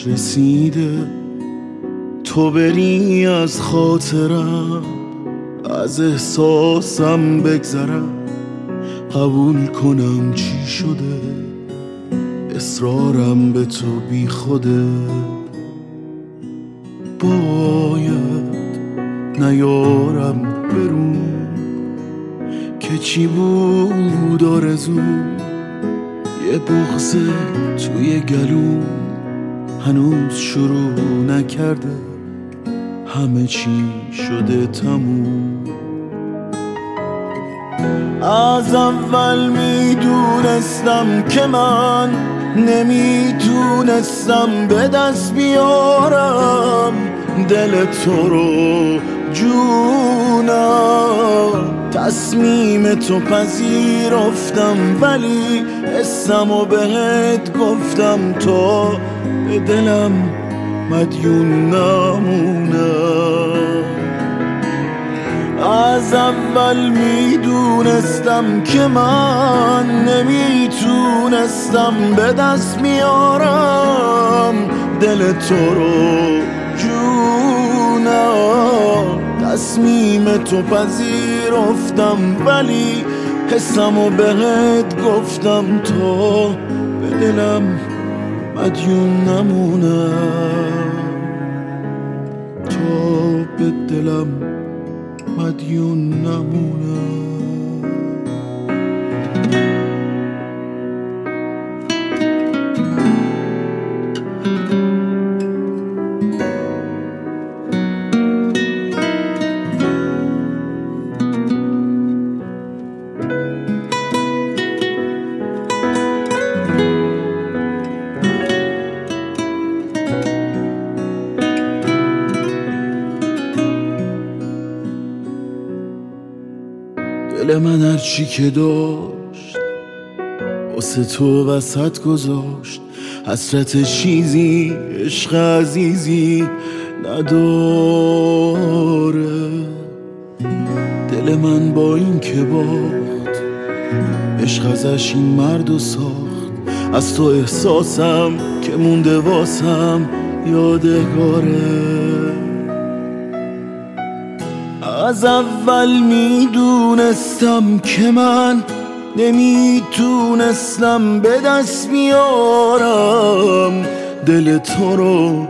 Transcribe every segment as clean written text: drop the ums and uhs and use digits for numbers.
وقتش رسیده تو بری از خاطرم، از احساسم بگذرم، قبول کنم چی شده، اصرارم به تو بی خوده. باید نیارم برون که چی بود آرزوم، یه بغض توی گلوم هنوز شروع نکرده، همه چی شده تموم. از اول میدونستم که من نمیتونستم به دست بیارم دل تو رو جونم. تصمیم تو پذیرفتم ولی حسمو بهت گفتم تا به دلم مدیون نمونم. از اول میدونستم که من نمیتونستم به دست میارم دل تو رو جونم. تصمیم تو پذیرفتم ولی حسمو بهت گفتم تا به دلم مدیون نمونم، تا به دلم مدیون نمونم. دل من هرچی که داشت واسه تو وسط گذاشت، حسرت چیزی عشق عزیزی نداره. دل من با این که باخت عشق ازش این مردو ساخت، از تو احساسم که مونده واسم یادگاره. از اول میدونستم که من نمیتونستم به دست بیارم دل تو رو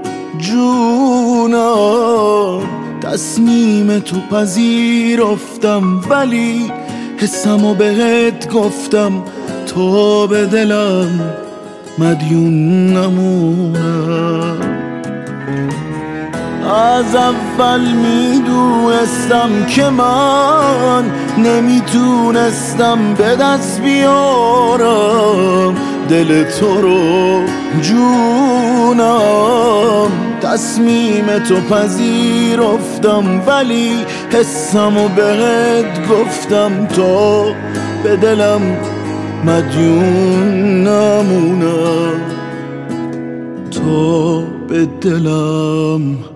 جونم. تصمیم تو پذیرفتم ولی حسمو بهت گفتم تا به دلم مدیون نمونم. از اول میدونستم که من نمیتونستم به دست بیارم دل تو رو جونم. تصمیم تو پذیرفتم ولی حسمو بهت گفتم تا به دلم مدیون نمونم، تا به دلم